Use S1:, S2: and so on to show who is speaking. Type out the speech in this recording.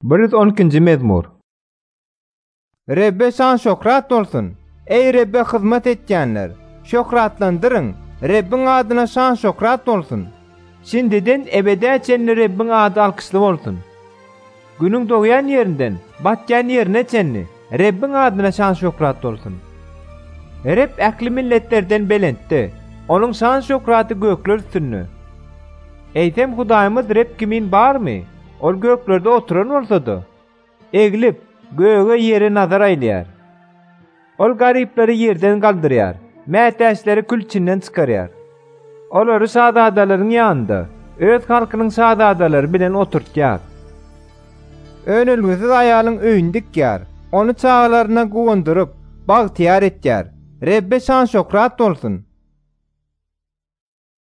S1: 112-nji mezmur.
S2: Rebbe şan şöhrat bolsun. Ey Rebbe hyzmat etýänler, şöhratlandyrın. Rebbiň adyna şan şöhrat bolsun. Şindiden ebedäçen Rebbiň ady alkışly bolsun. Günüň dogýan ýerinden batýan ýerine çenni Rebbiň adyna şan şöhrat bolsun. Reb äkli milletlerden belentdi. Onuň şan şöhraty gökler üstünde. Eýtem Hudaýymyz Reb kimin barmy? Ol göklerde oturan bolsa-da, eglip göge ýere nazar aýlýar. Ol garypları ýerden galdyrýar, mätäçleri külçinden çykarýar. Olary şahzadalaryň ýanynda, öz halkynyň şahzadalary bilen oturtýar. Önelgisiz aýalyň öýünde dikýär, onu çağlaryna gowandyryp, bagtyar etýär. Rebbe şan şöhrat bolsun.